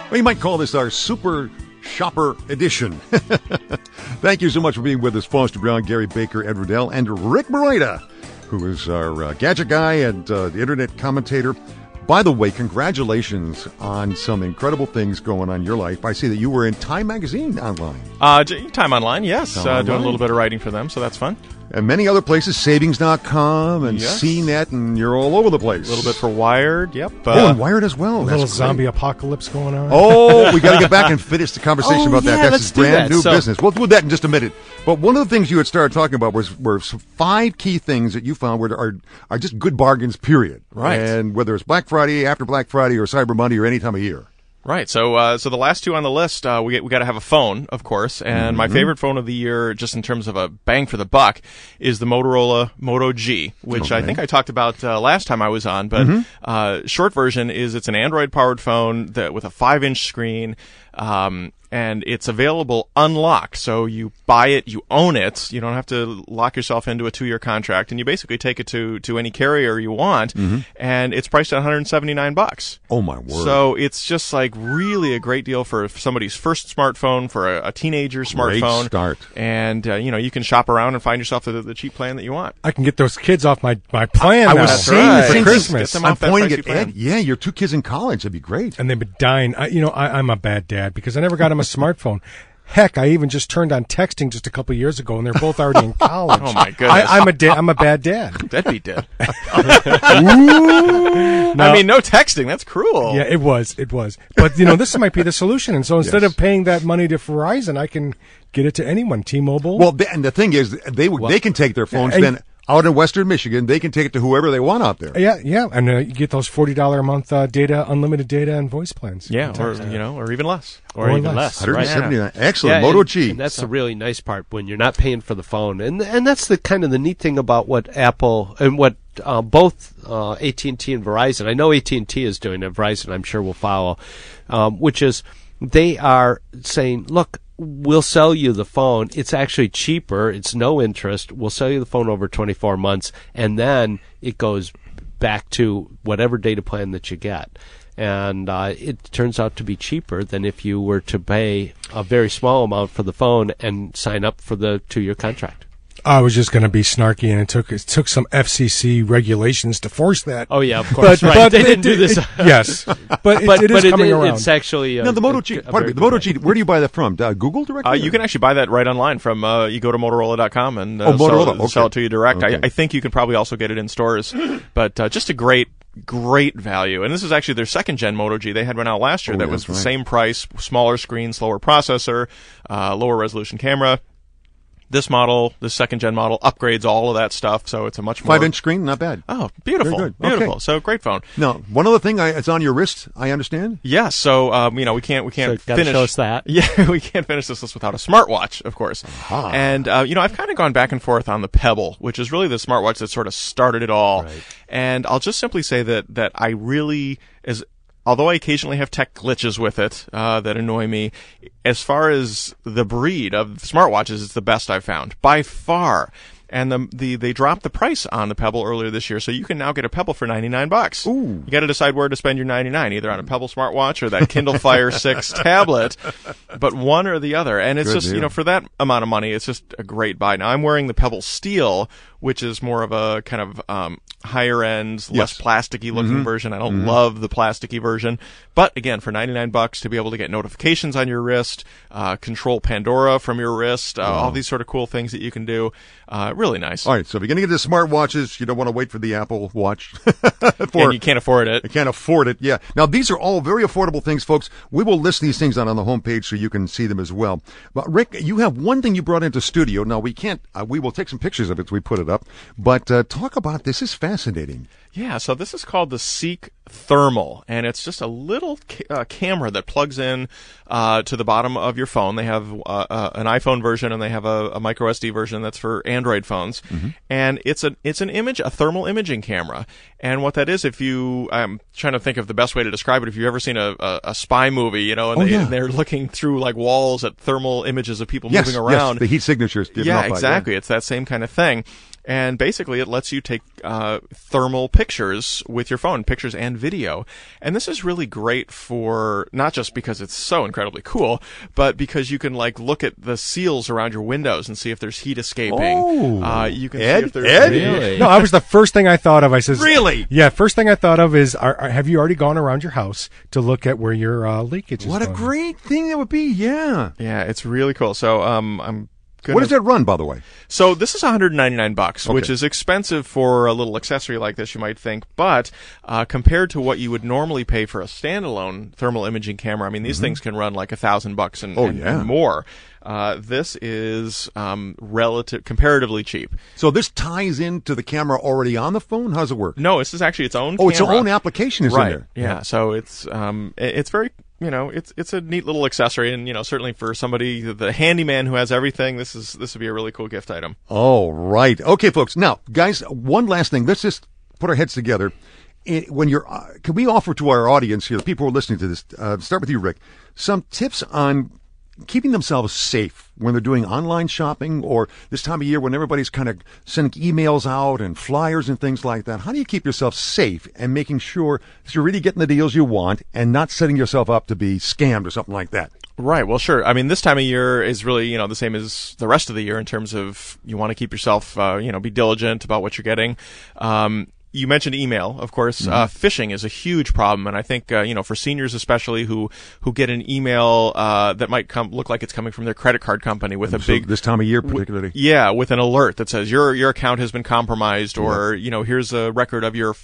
We might call this our Super Shopper Edition. Thank you so much for being with us, Foster Brown, Gary Baker, Ed Riddell, and Rick Morita, who is our gadget guy and the internet commentator. By the way, congratulations on some incredible things going on in your life. I see that you were in Time Magazine online. Time Online, yes. Doing a little bit of writing for them, so that's fun. And many other places, Savings.com and Yes. CNET, and you're all over the place. A little bit for Wired, yep. And Wired as well. A That's little great. zombie apocalypse going on. Oh, we got to get back and finish the conversation about that. yeah, That's let's his do brand that. new So- business. We'll do that in just a minute. But one of the things you had started talking about were some 5 key things that you found are just good bargains, period. Right. And whether it's Black Friday, after Black Friday, or Cyber Monday, or any time of year. Right. So the last two on the list, we got to have a phone, of course. And my favorite phone of the year, just in terms of a bang for the buck, is the Motorola Moto G, which I think I talked about last time I was on. But short version is it's an Android-powered phone with a 5-inch screen. And it's available unlocked. So you buy it, you own it. You don't have to lock yourself into a 2-year contract, and you basically take it to any carrier you want. And it's priced at $179. Oh my word! So it's just like really a great deal for somebody's first smartphone, for a teenager's Great smartphone. start. And you can shop around and find yourself the cheap plan that you want. I can get those kids off my plan I now was That's saying right. the same for thing. Christmas. Get them I'm off that pointing pricey at plan. Ed. Yeah, your 2 kids in college. That'd be great. And they've been dying. I'm a bad dad because I never got them a smartphone. Heck, I even just turned on texting just a couple of years ago, and they're both already in college. Oh, my goodness. I'm a bad dad. That'd be dead. No. I mean, no texting. That's cruel. Yeah, it was. But this might be the solution. And so instead Yes. of paying that money to Verizon, I can get it to anyone. T-Mobile. Well, and the thing is, they can take their phones and- then out in Western Michigan. They can take it to whoever they want out there. Yeah, and you get those $40 a month data, unlimited data, and voice plans. Yeah, or even less. Or even less. 179. Excellent. Yeah, Moto and- G. And that's the really nice part when you're not paying for the phone, and that's the kind of the neat thing about what Apple and what both AT&T and Verizon. I know AT&T is doing it. Verizon, I'm sure, will follow, which is they are saying, look, we'll sell you the phone. It's actually cheaper. It's no interest. We'll sell you the phone over 24 months, and then it goes back to whatever data plan that you get. And it turns out to be cheaper than if you were to pay a very small amount for the phone and sign up for the 2-year contract. I was just going to be snarky, and it took some FCC regulations to force that. Oh yeah, of course. Right. They didn't do this. Yes, but it is coming around. It's actually Now, the Moto G, pardon me, the Moto G, where do you buy that from? Google directly? You can actually buy that right online from, you go to Motorola.com and Motorola, sell okay. it to you direct. Okay. I think you can probably also get it in stores, but just a great value. And this is actually their 2nd-gen Moto G. They had one out last year that was that's the right. same price, smaller screen, slower processor, lower resolution camera. This model, the 2nd-gen model, upgrades all of that stuff, so it's a much more 5-inch screen, not bad. Oh, beautiful, Very good. beautiful. Okay. So great phone. Now, one other thing, it's on your wrist, I understand. Yeah, so we can't gotta finish. show us that. Yeah, we can't finish this list without a smartwatch, of course. Aha. And I've kind of gone back and forth on the Pebble, which is really the smartwatch that sort of started it all. Right. And I'll just simply say that I really although I occasionally have tech glitches with it that annoy me, as far as the breed of smartwatches, it's the best I've found by far. And they dropped the price on the Pebble earlier this year, so you can now get a Pebble for $99. Ooh. You got to decide where to spend your $99, either on a Pebble smartwatch or that Kindle Fire 6 tablet, but one or the other. And it's Good just deal. for that amount of money, it's just a great buy. Now I'm wearing the Pebble Steel, which is more of a kind of higher end, less plasticky looking version. I don't love the plasticky version, but again, for $99 to be able to get notifications on your wrist, control Pandora from your wrist, all these sort of cool things that you can do, really nice. All right, so if you're going to get the smartwatches, you don't want to wait for the Apple Watch. And you can't afford it. You can't afford it, yeah. Now, these are all very affordable things, folks. We will list these things on the homepage so you can see them as well. But, Rick, you have one thing you brought into studio. Now, we can't, we will take some pictures of it as we put it up. But talk about this. Is fascinating. Yeah, so this is called the Seek Thermal, and it's just a little camera that plugs in to the bottom of your phone. They have an iPhone version, and they have a micro SD version that's for Android phones. And it's a thermal imaging camera. And what that is, I'm trying to think of the best way to describe it. If you've ever seen a spy movie, and they're looking through like walls at thermal images of people moving around. Yes, the heat signatures. Yeah, exactly. It's that same kind of thing. and basically it lets you take thermal pictures with your phone, pictures and video. And this is really great for not just because it's so incredibly cool, but because you can like look at the seals around your windows and see if there's heat escaping. Oh, you can Ed? see if there's Ed? Really? No, I was the first thing I thought of. I says, Really? Yeah, first thing I thought of is, have you already gone around your house to look at where your leakage is What a going? great thing that would be. Yeah. Yeah, it's really cool. So I'm gonna, What does that run, by the way? So this is $199, which Okay. is expensive for a little accessory like this, you might think. But compared to what you would normally pay for a standalone thermal imaging camera, I mean, these things can run like $1,000 and more. This is comparatively cheap. So this ties into the camera already on the phone? How does it work? No, this is actually its own Oh, its camera. own application is in Right. there. Yeah. So it's very, it's a neat little accessory, and certainly for somebody, the handyman who has everything, this would be a really cool gift item. Oh, right. Okay, folks. Now, guys, one last thing. Let's just put our heads together. When can we offer to our audience here, the people who are listening to this, start with you, Rick, some tips on keeping themselves safe when they're doing online shopping, or this time of year when everybody's kind of sending emails out and flyers and things like that? How do you keep yourself safe and making sure that you're really getting the deals you want and not setting yourself up to be scammed or something like that? Right. Well, sure. I mean, this time of year is really, the same as the rest of the year in terms of you want to keep yourself, be diligent about what you're getting. You mentioned email, of course. Phishing is a huge problem, and I think for seniors especially who get an email that might look like it's coming from their credit card company with a big this time of year particularly. with an alert that says your account has been compromised, or here's a record of your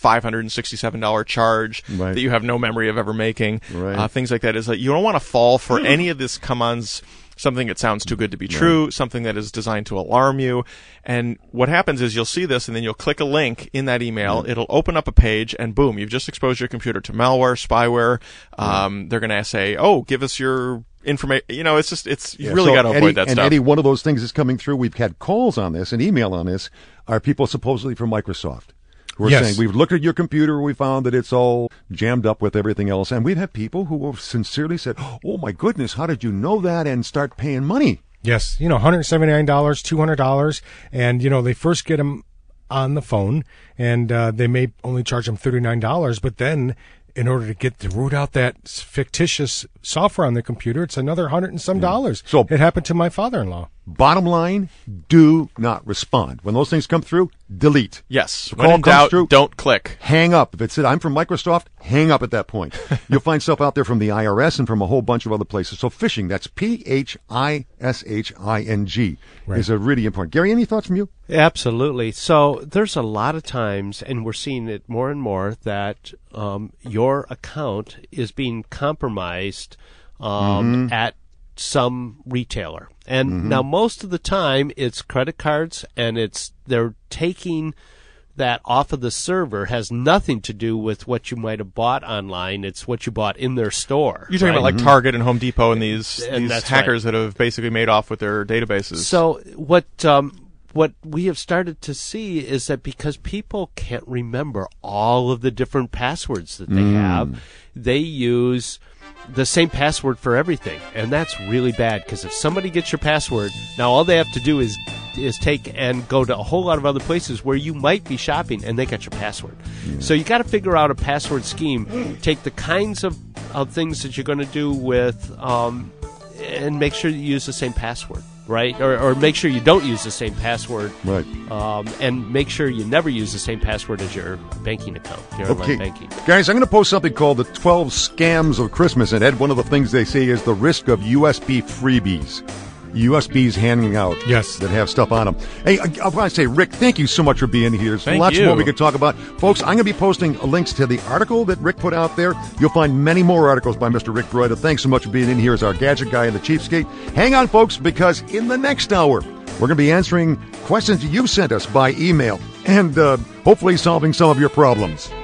$567 charge Right. that you have no memory of ever making. Right. Things like that is that you don't want to fall for any of this come-ons. Something that sounds too good to be true, something that is designed to alarm you. And what happens is you'll see this, and then you'll click a link in that email. It'll open up a page, and boom, you've just exposed your computer to malware, spyware. They're going to say, "Oh, give us your information." You really got to avoid that and stuff. Eddie, one of those things is coming through. We've had calls on this and email on this. Are people supposedly from Microsoft? We're Yes. saying we've looked at your computer, we found that it's all jammed up with everything else, and we've had people who have sincerely said, "Oh my goodness, how did you know that?" and start paying money. Yes, $179, $200, and they first get them on the phone, and they may only charge them $39, but then in order to root out that fictitious software on the computer, it's another $100 and some dollars. So- it happened to my father-in-law. Bottom line, do not respond when those things come through. Delete. Yes. The When call in comes doubt, through, don't click. hang up. If it said, "I'm from Microsoft," hang up at that point. You'll find stuff out there from the IRS and from a whole bunch of other places. So phishing, that's PHISHING, is a really important. Gary, any thoughts from you? Absolutely. So there's a lot of times, and we're seeing it more and more, that your account is being compromised at some retailer. And now most of the time it's credit cards, and they're taking that off of the server. Has nothing to do with what you might have bought online. It's what you bought in their store. You're talking about like Target and Home Depot and these that's hackers that have basically made off with their databases. So what we have started to see is that because people can't remember all of the different passwords that they have, they use the same password for everything, and that's really bad, because if somebody gets your password, now all they have to do is take and go to a whole lot of other places where you might be shopping, and they got your password. So you got to figure out a password scheme, take the kinds of things that you're going to do with and make sure you use the same password, right? Or make sure you don't use the same password. Right. And make sure you never use the same password as your banking account, your online banking. Guys, I'm going to post something called the 12 Scams of Christmas. And Ed, one of the things they say is the risk of USB freebies. USBs handing out Yes. that have stuff on them. Hey, I want to say, Rick, thank you so much for being here. There's Thank lots you. more we could talk about. Folks, I'm going to be posting links to the article that Rick put out there. You'll find many more articles by Mr. Rick Broida. Thanks so much for being in here as our gadget guy and the cheapskate. Hang on, folks, because in the next hour, we're going to be answering questions you sent us by email and hopefully solving some of your problems.